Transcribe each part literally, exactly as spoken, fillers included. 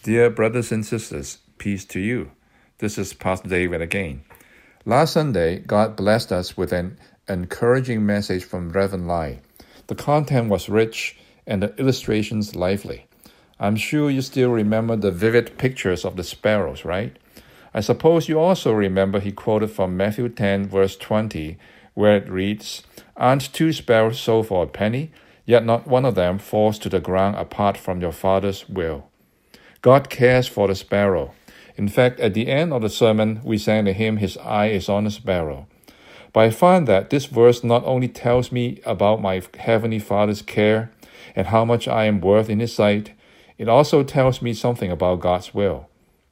Dear brothers and sisters, peace to you. This is Pastor David again. Last Sunday, God blessed us with an encouraging message from Reverend Lai. The content was rich and the illustrations lively. I'm sure you still remember the vivid pictures of the sparrows, right? I suppose you also remember he quoted from Matthew ten, verse twenty, where it reads, "Aren't two sparrows sold for a penny? Yet not one of them falls to the ground apart from your Father's will." God cares for the sparrow. In fact, at the end of the sermon, we sang the hymn, "His eye is on the sparrow." But I find that this verse not only tells me about my Heavenly Father's care and how much I am worth in His sight, it also tells me something about God's will.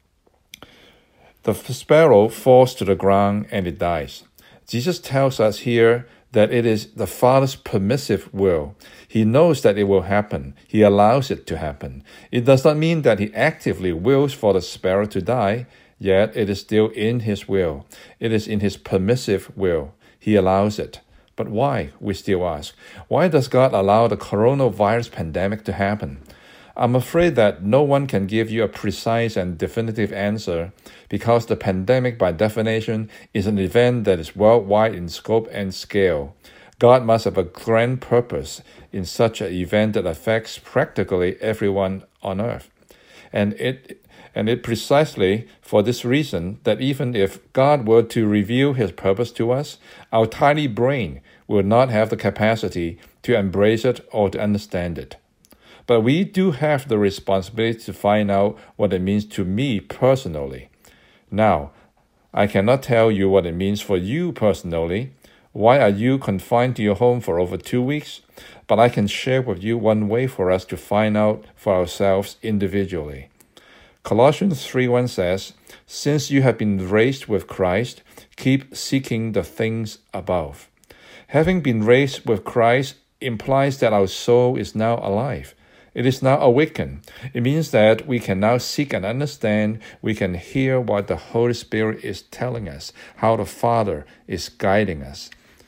The sparrow falls to the ground and it dies. Jesus tells us here that it is the Father's permissive will. He knows that it will happen. He allows it to happen. It does not mean that He actively wills for the sparrow to die, yet it is still in His will. It is in His permissive will. He allows it. But why, we still ask? Why does God allow the coronavirus pandemic to happen? I'm afraid that no one can give you a precise and definitive answer because the pandemic, by definition, is an event that is worldwide in scope and scale. God must have a grand purpose in such an event that affects practically everyone on earth. And it and it precisely for this reason that even if God were to reveal His purpose to us, our tiny brain will not have the capacity to embrace it or to understand it. But we do have the responsibility to find out what it means to me personally. Now, I cannot tell you what it means for you personally. Why are you confined to your home for over two weeks? But I can share with you one way for us to find out for ourselves individually. Colossians three one says, "Since you have been raised with Christ, keep seeking the things above." Having been raised with Christ implies that our soul is now alive. It is now awakened. It means that we can now seek and understand. We can hear what the Holy Spirit is telling us, how the Father is guiding us.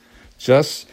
Just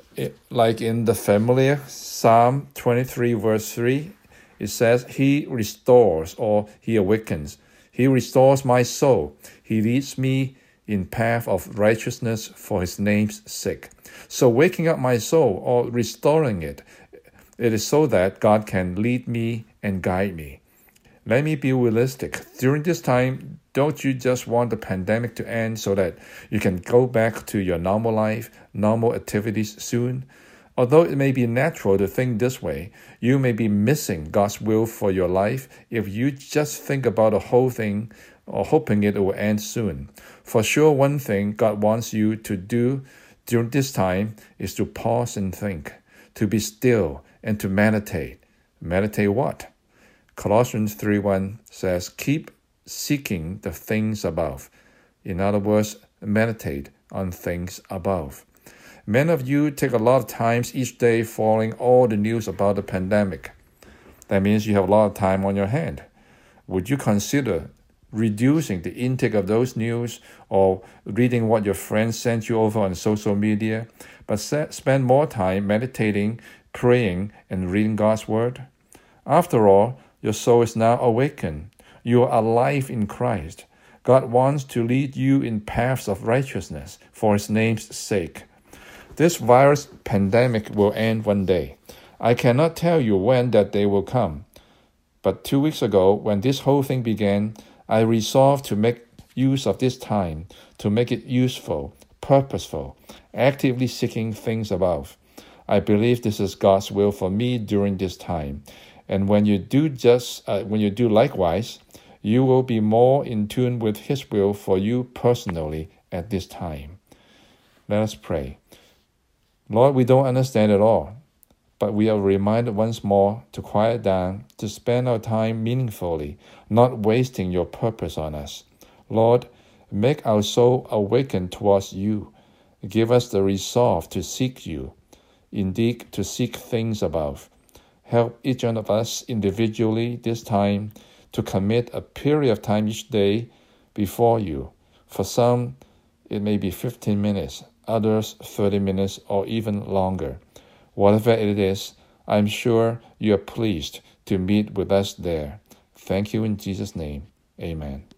like in the familiar Psalm twenty-three, verse three, it says, "He restores," or He awakens. "He restores my soul. He leads me in path of righteousness for His name's sake." So waking up my soul or restoring it, it is so that God can lead me and guide me. Let me be realistic. During this time, don't you just want the pandemic to end so that you can go back to your normal life, normal activities soon? Although it may be natural to think this way, you may be missing God's will for your life if you just think about the whole thing or hoping it will end soon. For sure, one thing God wants you to do during this time is to pause and think, to be still, and to meditate. Meditate what? Colossians three one says, "Keep seeking the things above." In other words, meditate on things above. Many of you take a lot of times each day following all the news about the pandemic. That means you have a lot of time on your hand. Would you consider reducing the intake of those news or reading what your friends sent you over on social media, but spend more time meditating, praying, and reading God's Word? After all, your soul is now awakened. You are alive in Christ. God wants to lead you in paths of righteousness for His name's sake. This virus pandemic will end one day. I cannot tell you when that day will come. But two weeks ago, when this whole thing began, I resolved to make use of this time, to make it useful, purposeful, actively seeking things above. I believe this is God's will for me during this time. And when you do just, uh, when you do likewise, you will be more in tune with His will for you personally at this time. Let us pray. Lord, we don't understand it all, but we are reminded once more to quiet down, to spend our time meaningfully, not wasting your purpose on us. Lord, make our soul awaken towards you. Give us the resolve to seek you, indeed to seek things above. Help each one of us individually this time to commit a period of time each day before you. For some, it may be fifteen minutes, others thirty minutes, or even longer. Whatever it is, I'm sure you are pleased to meet with us there. Thank you in Jesus' name. Amen.